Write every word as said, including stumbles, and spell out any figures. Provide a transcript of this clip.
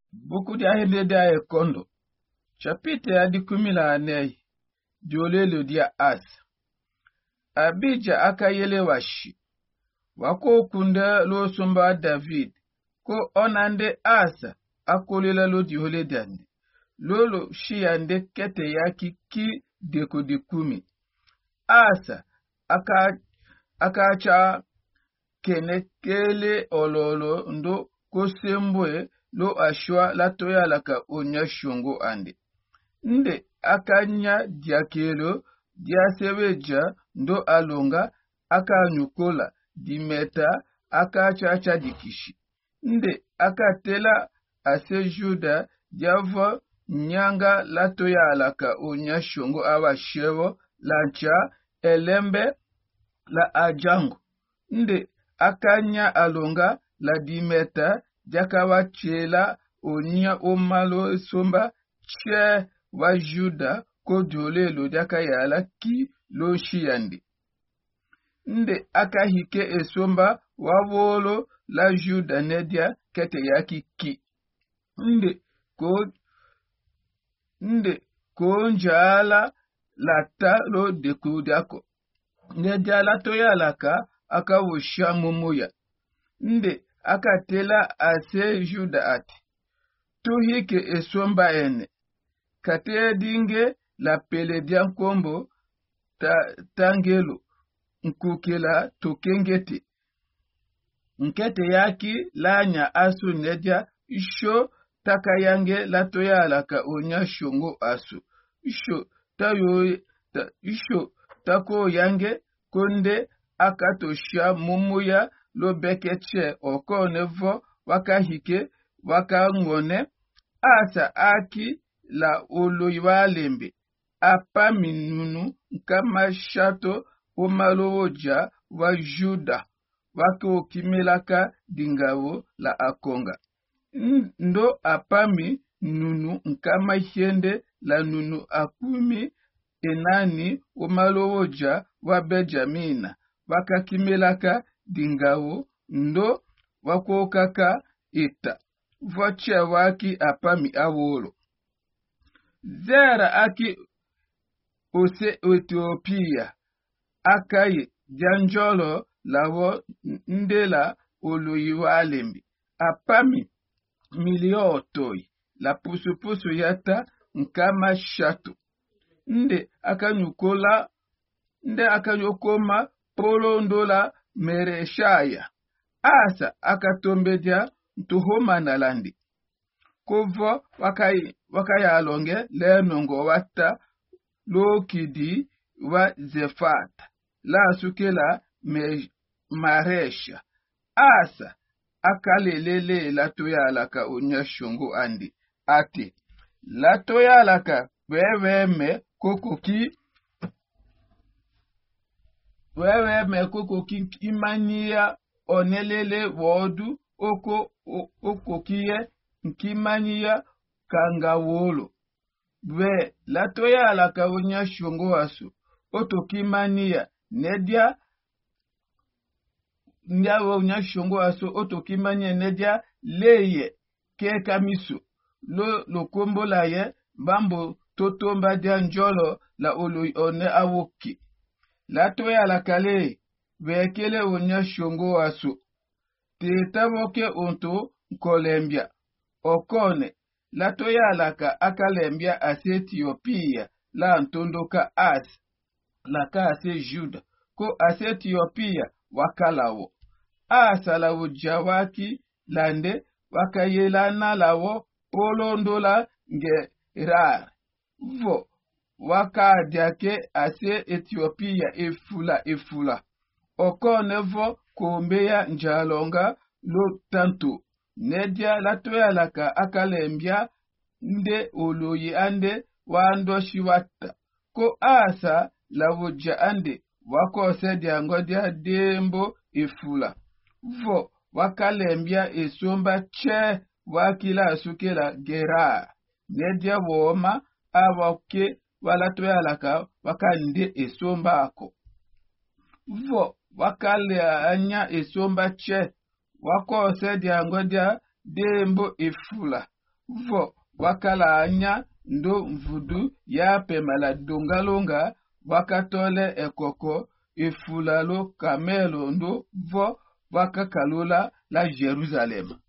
Buku dia hende dia ekondo. Chapite ya di kumila anei. Diolelo dia as. Abija akayele washi. Wako kunde lo sumba David. Ko onande asa. Akolela lo diole dande. Lolo shiande kete yaki ki deko dikumi. Asa. Aka akacha kenekele ololo ndo kosembwe lo ashwa la toya laka onya shungo ande. Nde akanya diakelo diaseweja ndo alonga aka nyukola dimeta aka chacha dikishi. Nde akatela ase juda diavo nyanga la toya laka onya shungo awa shevo lancha elembe la ajango. Nde akanya alonga la dimeta jakawa chela onya omalo somba che wa juda ko jolelo jaka yala ki lo shiande. Nde akahike esomba wawolo la juda nedia kete yaki ki. Nde ko nde ko njala la talo dekudako. Nedia la toyalaka aka wusha mumuya. Nde akatela ase juda ati. Tuhike esomba ene. Kate dinge la peledian kombo ta tangelo. Nkukela tokengete. Nkete yaki lanya asu nedia isho takayange la toyalaka onya shongo asu. Isho tayo ta, isho tako yange konde akatosha mumuya lo bekeche okonevo wakahike wakangone asa aki la oloiwalembe apa minunu kama shato omaloja wa juda wako kimelaka dingawo la akonga. Ndo apami nunu nkama hiende la nunu akumi enani omaloja wa Benjamina waka kimelaka dingawo ndo wako kaka ita voche waki apami awolo. Zera aki ose Ethiopia akaye janjolo lawo ndela oloyiwa alembi. Apami miliotoi la pusu-pusu yata nkama shato. Nde akanyukola nde akanyokoma polo ndola mereshaya. Asa akatombedia ntuhoma nalandi. Kovo wakai wakaya alonge lenongo wata lokidi wa zefata. La sukela me maresha. Asa akalelele la toyalaka onya shongo andi. Ate. La toyalaka weweme kokoki weweme kokoki imania onelele wodu oko okokiye nkimania kangawolo. We la toyalaka onya shongo asu. Otokimania nedia Ndiawo onya shongo asu otokimania nedia leye ke kamisu. Lo lo kombo la ye bambo totomba dia njolo la olu one awoki. La toyalaka le wekele onya shongo asu. Tetawoke onto kolembia. Okone la toyalaka akalembia ase Ethiopia la antondoka as la ka ase Juda ko ase Ethiopia wakalawo. Asa lawo jawaki lande wakayelana lawo polondola nge rar. Vo wakadiake ase Ethiopia efula efula. Okone vo kombeya njalonga lo tanto. Nedia la toyalaka akalembia nde oloyi ande wando shiwata. Ko asa la wuja ande wako sedia ngodia dembo efula. Vo wakalembia esomba che wakila asukela gera. Nedia woma awake wala toyalaka wakande esomba ako. Vo wakale anya esomba che wako sedia ngodia dembo efula. vo wakala anya ndo mvudu ya pemala dongalonga wakatole ekoko efulalo kamelo ndo vo wakakalula la Jerusalem.